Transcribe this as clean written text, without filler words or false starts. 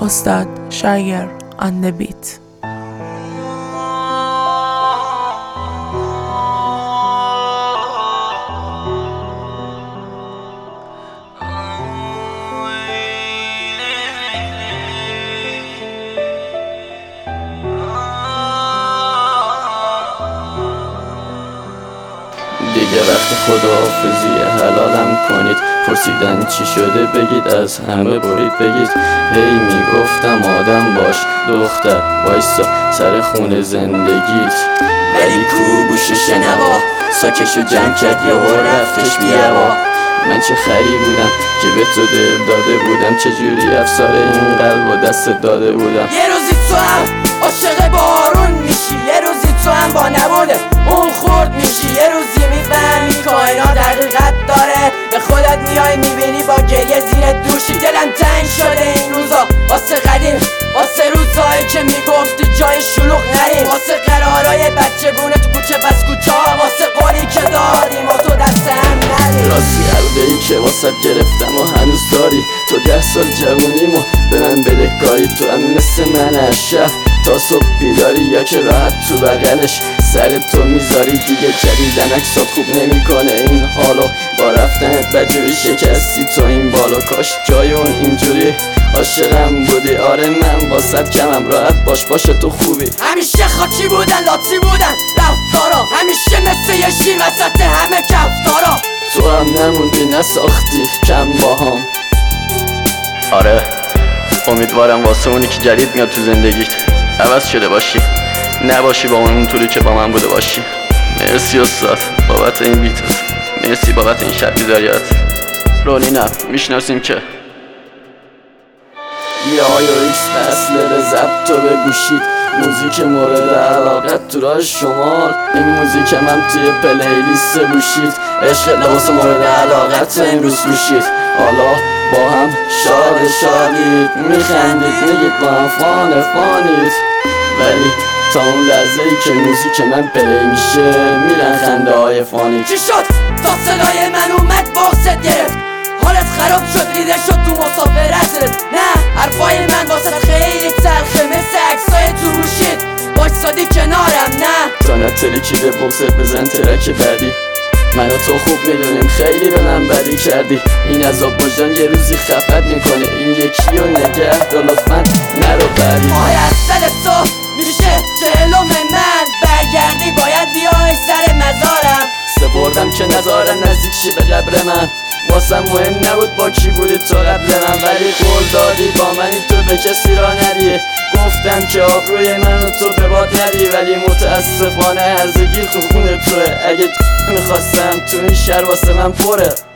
Ustad Shagir on the beat. دیگه وقت خداحافظی حلالم کنید. پرسیدن چی شده بگید، از همه برید بگید. هی میگفتم آدم باش دختر، وایسا سر خون زندگیت. ولی کو گوش شنوا، ساکشو جمع کرد یا رفتش بیهوا. من چه خری بودم که به تو دل داده بودم، چجوری افسار این قلب و دست داده بودم. یه روزی تو هم عاشق بارون میشی، یه روزی تو هم با نبوده اون خورد میشی. یه روزی میفهمی کائنات حقیقت داره، به خودت میای میبینی با گریه زیر دوشی. دلم تنگ شده این روزا واسه قدیم، واسه روزایی که میگفتی جای شلوغ نریم، واسه قرارای بچگونه تو کوچه بس کوچه ها، واسه قولی که دادیم و تو دست هم ندیم. راستی عقده‌ای که واسه گرفتم و هنوز داری. تو 10 سال جوونیمو به من بدهکاری. تو هم مثل من از شب تا صبح بیداری، یا که راحت تو بغلش سر تو میذاری. دیگه جدیدن عکسات خوب نمیکنه این حالو، با رفتنت بدجوری شکستی تو این بالا. کاش جای اون اینجوری عاشقم بودی. آره من با کمم راحت باشه تو خوبی. همیشه خاکی بودن لاتی بودن رفتارا، همیشه مثل یه شیر وسط همه کفتارا. تو هم نموندی نساختی کم باهام. آره امیدوارم واسه اونی که جدید میاد تو زندگیت عوض شده باشی، نباشی با اونطوری که با من بوده باشی. مرسی استاد بابت این بیتت، مرسی بابت این شب بیداریت. رونی نه میشناسیم که یه ایکس فصله به ضبط و به گوشید. موزیک مورد علاقت تو راه شمال، این موزیک من توی پلیلیست گوشید. عشق لباس مورد علاقت امروز گوشید. حالا با هم شادید میخندید، میگید با هم فانید. ولی تا اون لحظه ای که موزیک من پلی میشه میرن خنده های فانی. چی شد تا صدای من اومد باست گرفت، حالت خراب شد ریده شد تو مسافرتت. نه حرفای من واسه خیلی تلخه مثل عکسای تو روشید، وایسادی کنارم. نه تا نترکیده بغزت بزن ترک بعدی. من و تو خوب میدونیم خیلی به من بدی کردی. این عذاب وجدان یه روزی خفت میکنه، این یکی رو نگه دار لطفاً نرو بعدی. ماه اصل تو میشه جلوم من، برگردی باید بیای سر مزارم. سپردم که نذارن نزدیک شی به قبر من. واسم مهم نبود با کی بودی تو قبل من، ولی قول دادی با منی تو به کسی را ندی. گفتم که آبروی من و تو به باد ندی، ولی متاسفانه هرزگی خون توه. اگه میخواستم تو این شهر واسه من پره.